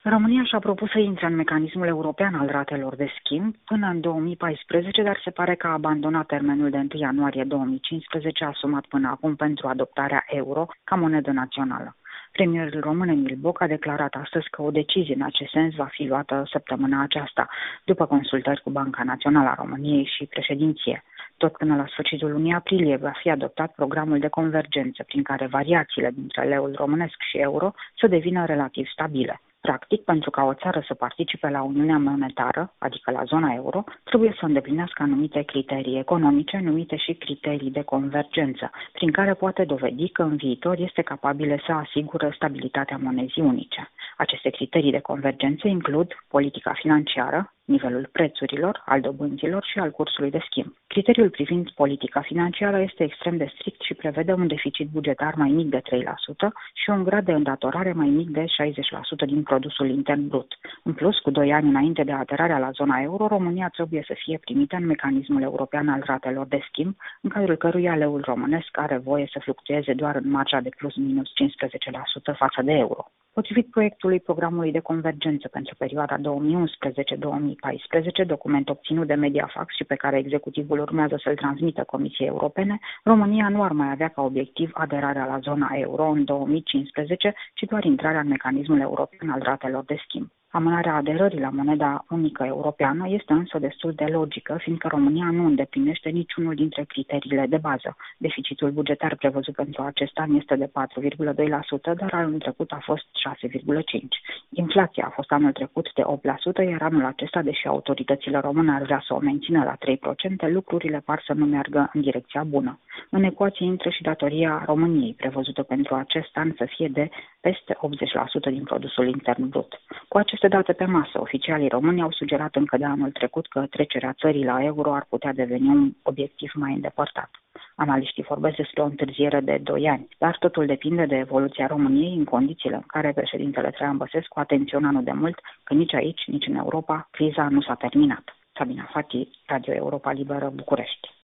România și-a propus să intre în mecanismul european al ratelor de schimb până în 2014, dar se pare că a abandonat termenul de 1 ianuarie 2015 asumat până acum pentru adoptarea euro ca monedă națională. Premierul român Emil Boc a declarat astăzi că o decizie în acest sens va fi luată săptămâna aceasta, după consultări cu Banca Națională a României și președinție. Tot până la sfârșitul lunii aprilie va fi adoptat programul de convergență, prin care variațiile dintre leul românesc și euro să devină relativ stabile. Practic, pentru ca o țară să participe la Uniunea Monetară, adică la zona euro, trebuie să îndeplinească anumite criterii economice, numite și criterii de convergență, prin care poate dovedi că în viitor este capabilă să asigure stabilitatea monezii unice. Aceste criterii de convergență includ politica financiară, nivelul prețurilor, al dobânzilor și al cursului de schimb. Criteriul privind politica financiară este extrem de strict și prevede un deficit bugetar mai mic de 3% și un grad de îndatorare mai mic de 60% din produsul intern brut. În plus, cu 2 ani înainte de aderarea la zona euro, România trebuie să fie primită în mecanismul european al ratelor de schimb, în cadrul căruia leul românesc are voie să fluctueze doar în marja de plus-minus 15% față de euro. Potrivit proiectului programului de convergență pentru perioada 2011-2014, document obținut de Mediafax și pe care executivul urmează să-l transmită Comisiei Europene, România nu ar mai avea ca obiectiv aderarea la zona euro în 2015, ci doar intrarea în mecanismul european al ratelor de schimb. Amânarea aderării la moneda unică europeană este însă destul de logică, fiindcă România nu îndeplinește niciunul dintre criteriile de bază. Deficitul bugetar prevăzut pentru acest an este de 4,2%, dar anul trecut a fost 6,5%. Inflația a fost anul trecut de 8%, iar anul acesta, deși autoritățile române ar vrea să o mențină la 3%, lucrurile par să nu meargă în direcția bună. În ecuație intră și datoria României, prevăzută pentru acest an să fie de peste 80% din produsul intern brut. Cu aceste date pe masă, oficialii români au sugerat încă de anul trecut că trecerea țării la euro ar putea deveni un obiectiv mai îndepărtat. Analiștii vorbesc despre o întârziere de 2 ani, dar totul depinde de evoluția României în condițiile în care președintele Traian Băsescu a atenționat nu de mult că nici aici, nici în Europa, criza nu s-a terminat. Sabina Fati, Radio Europa Liberă, București.